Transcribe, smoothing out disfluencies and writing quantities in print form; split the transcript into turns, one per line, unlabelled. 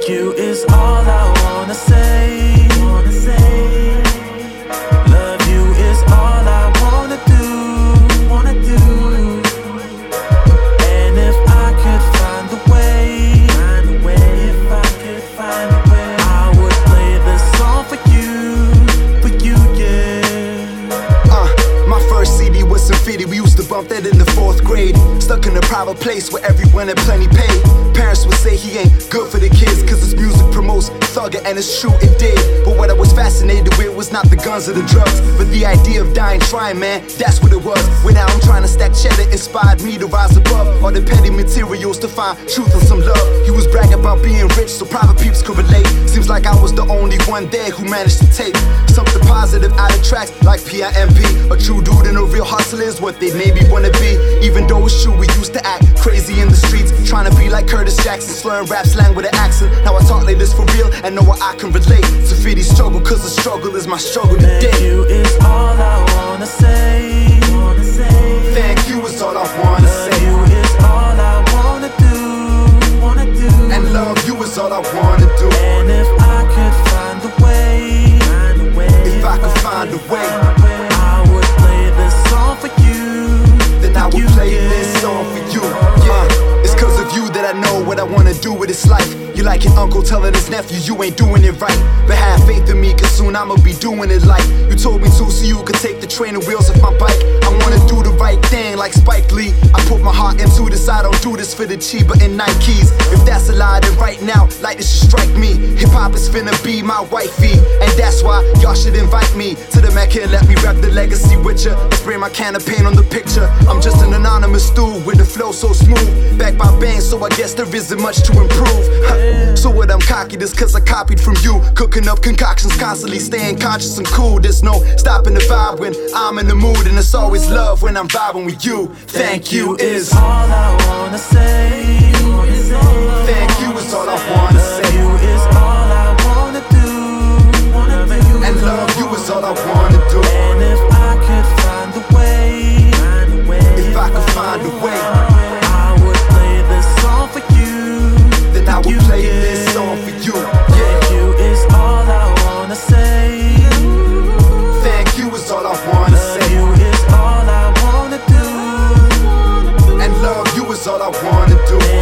you is all I wanna say. Love you is all I wanna do. And if I could find a way, if I could find a way, I would play this song for you, yeah.
My first CD was Symphony. We used to bump that in the 4th grade. Stuck in a private place where everyone had plenty paid. Parents would say he ain't good for the kids, cause his music promotes thugger, and it's true, it did. But what I was fascinated with was not the guns or the drugs, but the idea of dying trying, man, that's what it was. When now I'm trying to stack cheddar, inspired me to rise above all the petty materials to find truth and some love. He was bragging about being rich so private peeps could relate. Seems like I was the only one there who managed to take something positive out of tracks like PIMP. A true dude and a real hustler is what they made me wanna be. Even though it's true we used to act crazy in the streets, trying to be like Curtis Jackson, slurring rap slang with an accent. Now I talk like this for real and know what I can relate to Fiddy's struggle, cause the struggle is my struggle today.
Thank you is all I wanna say.
Thank you is all I wanna say.
Love you is all I wanna do.
And love you is all I wanna do.
And if I could find a way,
if I could find a way,
I would play this song for you.
then I would play this song for you. It's cause of you that I know what I wanna do with this life. You like your uncle telling his nephew you ain't doing it right, but have faith in me cause soon I'ma be doing it like you told me to, so you could take the training wheels off my bike. I wanna do the right thing like Spike Lee. I put my heart into this, I don't do this for the Chiba and Nikes. If that's a lie, then right now, like this should strike me. Hip-hop is finna be my wifey, and that's why y'all should invite me to the Mecca and let me rap the legacy with ya. Spray my can of paint on the picture. I'm just an anonymous dude with the flow so smooth, backed by bands, so I guess there isn't much to improve. So what, I'm cocky, this cause I copied from you. Cooking up concoctions, constantly staying conscious and cool. There's no stopping the vibe when I'm in the mood, and it's always love when I'm vibing with you. Thank you is
all I wanna say.
Thank you is all I wanna say.
Love you is all I wanna do.
And love you is all I wanna do.
And if I could find a way,
if I could find a way,
I would play this song for you.
then I would play this song for you.
Thank you is all I wanna say.
Thank you is all I wanna
Love
say.
you is all I wanna do.
And love you is all I wanna do.